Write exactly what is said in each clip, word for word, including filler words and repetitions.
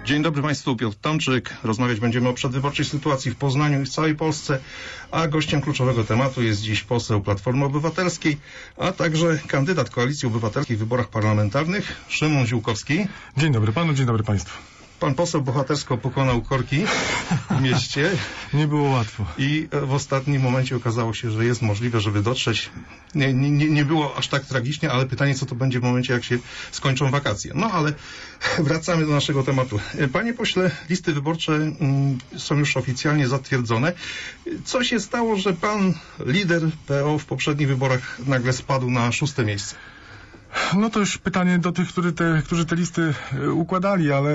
Dzień dobry Państwu, Piotr Tomczyk. Rozmawiać będziemy o przedwyborczej sytuacji w Poznaniu i w całej Polsce, a gościem kluczowego tematu jest dziś poseł Platformy Obywatelskiej, a także kandydat Koalicji Obywatelskiej w wyborach parlamentarnych, Szymon Ziółkowski. Dzień dobry Panu, dzień dobry Państwu. Pan poseł bohatersko pokonał korki w mieście. Nie było łatwo. I w ostatnim momencie okazało się, że jest możliwe, żeby dotrzeć. Nie, nie, nie było aż tak tragicznie, ale pytanie, co to będzie w momencie, jak się skończą wakacje. No ale wracamy do naszego tematu. Panie pośle, listy wyborcze mm, są już oficjalnie zatwierdzone. Co się stało, że pan lider P O w poprzednich wyborach nagle spadł na szóste miejsce? No to już pytanie do tych, którzy te, którzy te listy układali, ale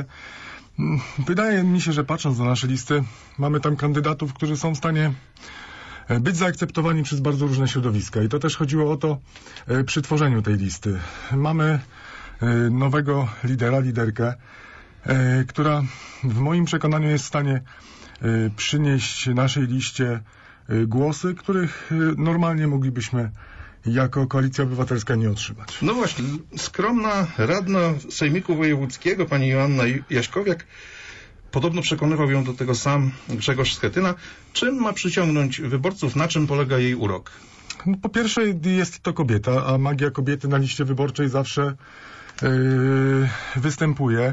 wydaje mi się, że patrząc na nasze listy, mamy tam kandydatów, którzy są w stanie być zaakceptowani przez bardzo różne środowiska. I to też chodziło o to przy tworzeniu tej listy. Mamy nowego lidera, liderkę, która w moim przekonaniu jest w stanie przynieść naszej liście głosy, których normalnie moglibyśmy jako Koalicja Obywatelska nie otrzymać. No właśnie, skromna radna Sejmiku Wojewódzkiego, pani Joanna Jaśkowiak, podobno przekonywał ją do tego sam Grzegorz Schetyna. Czym ma przyciągnąć wyborców, na czym polega jej urok? No, po pierwsze jest to kobieta, a magia kobiety na liście wyborczej zawsze yy, występuje.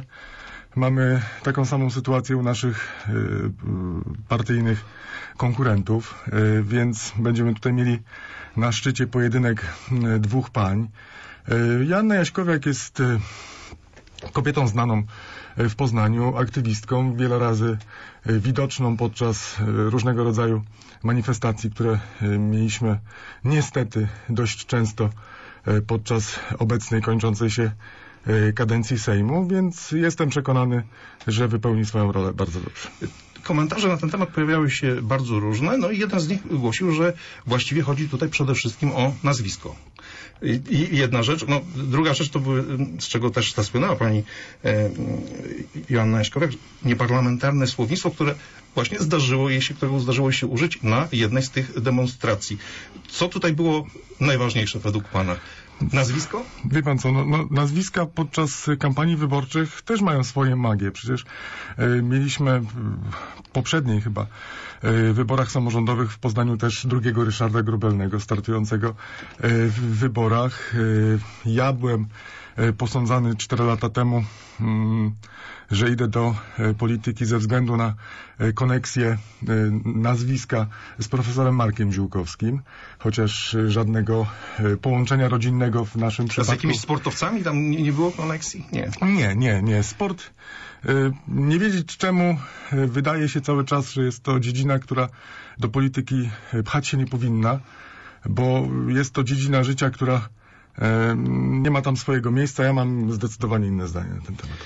Mamy taką samą sytuację u naszych yy, partyjnych konkurentów, yy, więc będziemy tutaj mieli na szczycie pojedynek yy, dwóch pań. Yy, Joanna Jaśkowiak jest yy, kobietą znaną w Poznaniu, aktywistką, wiele razy yy, widoczną podczas yy, różnego rodzaju manifestacji, które yy, mieliśmy niestety dość często yy, podczas obecnej kończącej się kadencji Sejmu, więc jestem przekonany, że wypełni swoją rolę bardzo dobrze. Komentarze na ten temat pojawiały się bardzo różne, no i jeden z nich głosił, że właściwie chodzi tutaj przede wszystkim o nazwisko. I, i jedna rzecz, no druga rzecz to były, z czego też zasłynęła pani e, Joanna Jaśkowiak, nieparlamentarne słownictwo, które właśnie zdarzyło jej się, którego zdarzyło się użyć na jednej z tych demonstracji. Co tutaj było najważniejsze według pana? Nazwisko? Wie pan co, no, no, nazwiska podczas kampanii wyborczych też mają swoje magie. Przecież e, mieliśmy w poprzedniej chyba e, wyborach samorządowych w Poznaniu też drugiego Ryszarda Grobelnego startującego e, w wyborach. E, ja byłem e, posądzany cztery lata temu, mm, że idę do e, polityki ze względu na e, koneksję e, nazwiska z profesorem Markiem Ziółkowskim, chociaż e, żadnego e, połączenia rodzinnego w naszym przypadku. A z jakimiś sportowcami tam nie, nie było koneksji? Nie. Nie, nie, nie. Sport, e, nie wiedzieć czemu, e, wydaje się cały czas, że jest to dziedzina, która do polityki pchać się nie powinna, bo jest to dziedzina życia, która e, nie ma tam swojego miejsca. Ja mam zdecydowanie inne zdanie na ten temat.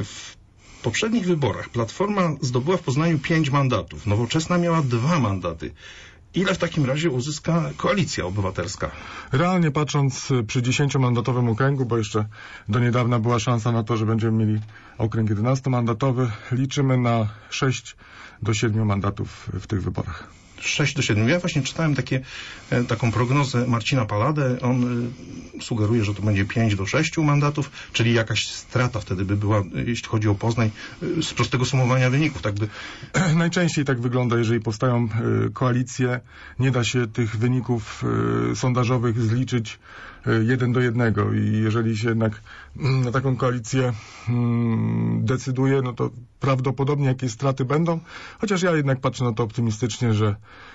W poprzednich wyborach Platforma zdobyła w Poznaniu pięć mandatów. Nowoczesna miała dwa mandaty. Ile w takim razie uzyska Koalicja Obywatelska? Realnie patrząc przy dziesięciomandatowym okręgu, bo jeszcze do niedawna była szansa na to, że będziemy mieli okręg jedenastomandatowy, liczymy na sześć do siedmiu mandatów w tych wyborach. sześć do siedmiu. Ja właśnie czytałem takie, taką prognozę Marcina Paladę. On y, sugeruje, że to będzie pięć do sześciu mandatów, czyli jakaś strata wtedy by była, jeśli chodzi o Poznań, y, z prostego sumowania wyników. Tak by... Najczęściej tak wygląda, jeżeli powstają y, koalicje, nie da się tych wyników y, sondażowych zliczyć y, jeden do jednego i jeżeli się jednak y, na taką koalicję y, decyduje, no to prawdopodobnie jakieś straty będą, chociaż ja jednak patrzę na to optymistycznie, że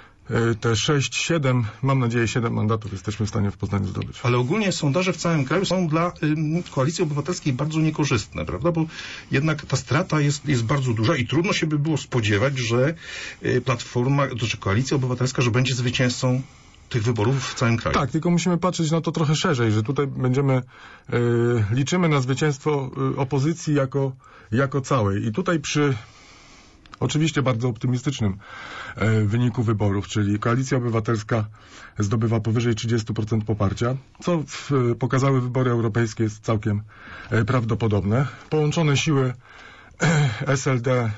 te sześć, siedem, mam nadzieję siedem mandatów jesteśmy w stanie w Poznaniu zdobyć. Ale ogólnie sondaże w całym kraju są dla y, Koalicji Obywatelskiej bardzo niekorzystne, prawda? Bo jednak ta strata jest, jest bardzo duża i trudno się by było spodziewać, że y, Platforma, to znaczy Koalicja Obywatelska, że będzie zwycięzcą tych wyborów w całym kraju. Tak, tylko musimy patrzeć na to trochę szerzej, że tutaj będziemy, y, liczymy na zwycięstwo y, opozycji jako, jako całej. I tutaj przy oczywiście bardzo optymistycznym e, wyniku wyborów, czyli Koalicja Obywatelska zdobywa powyżej trzydzieści procent poparcia, co w, e, pokazały wybory europejskie jest całkiem e, prawdopodobne. Połączone siły e, S L D, e,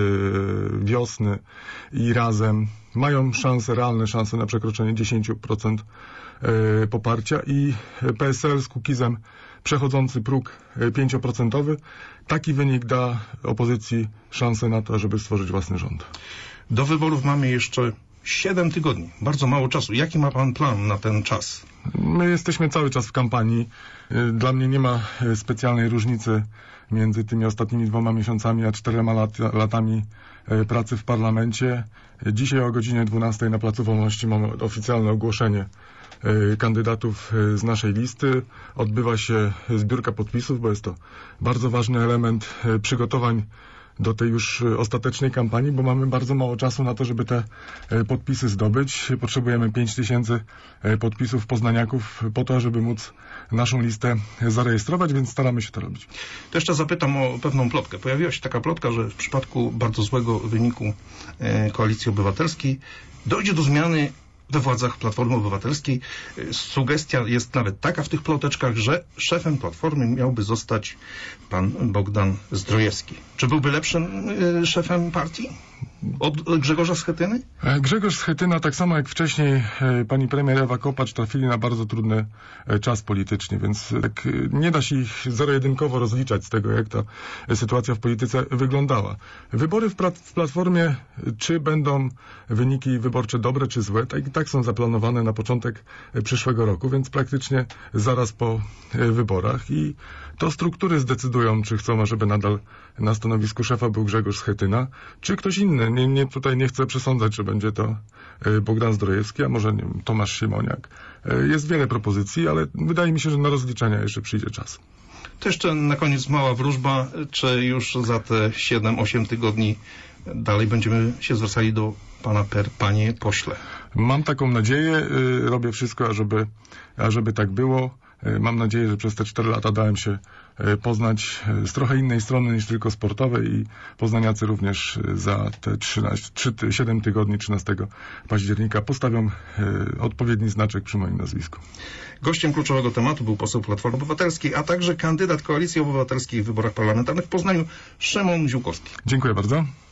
Wiosny i Razem mają szanse, realne szanse na przekroczenie dziesięć procent e, poparcia i P S L z Kukizem przechodzący próg pięć procent. Taki wynik da opozycji szansę na to, żeby stworzyć własny rząd. Do wyborów mamy jeszcze siedem tygodni. Bardzo mało czasu. Jaki ma pan plan na ten czas? My jesteśmy cały czas w kampanii. Dla mnie nie ma specjalnej różnicy między tymi ostatnimi dwoma miesiącami a czterema lat, latami pracy w parlamencie. Dzisiaj o godzinie dwunastej na Placu Wolności mamy oficjalne ogłoszenie kandydatów z naszej listy. Odbywa się zbiórka podpisów, bo jest to bardzo ważny element przygotowań do tej już ostatecznej kampanii, bo mamy bardzo mało czasu na to, żeby te podpisy zdobyć. Potrzebujemy pięć tysięcy podpisów poznaniaków po to, żeby móc naszą listę zarejestrować, więc staramy się to robić. To jeszcze zapytam o pewną plotkę. Pojawiła się taka plotka, że w przypadku bardzo złego wyniku Koalicji Obywatelskiej dojdzie do zmiany we władzach Platformy Obywatelskiej. Sugestia jest nawet taka w tych ploteczkach, że szefem Platformy miałby zostać pan Bogdan Zdrojewski. Czy byłby lepszym y, szefem partii od Grzegorza Schetyny? Grzegorz Schetyna, tak samo jak wcześniej pani premier Ewa Kopacz, trafili na bardzo trudny czas polityczny, więc tak nie da się ich zero-jedynkowo rozliczać z tego, jak ta sytuacja w polityce wyglądała. Wybory w, plat- w Platformie, czy będą wyniki wyborcze dobre, czy złe, tak i tak są zaplanowane na początek przyszłego roku, więc praktycznie zaraz po wyborach i to struktury zdecydują, czy chcą, żeby nadal na stanowisku szefa był Grzegorz Schetyna, czy ktoś inny. Nie, nie, tutaj nie chcę przesądzać, że będzie to Bogdan Zdrojewski, a może nie wiem, Tomasz Siemoniak. Jest wiele propozycji, ale wydaje mi się, że na rozliczenia jeszcze przyjdzie czas. To jeszcze na koniec mała wróżba, czy już za te siedem osiem tygodni dalej będziemy się zwracali do pana per panie pośle? Mam taką nadzieję, robię wszystko, ażeby, ażeby tak było. Mam nadzieję, że przez te cztery lata dałem się poznać z trochę innej strony niż tylko sportowej i poznaniacy również za te trzynaście, trzy, siedem tygodni, trzynastego października postawią odpowiedni znaczek przy moim nazwisku. Gościem kluczowego tematu był poseł Platformy Obywatelskiej, a także kandydat Koalicji Obywatelskiej w wyborach parlamentarnych w Poznaniu, Szymon Ziółkowski. Dziękuję bardzo.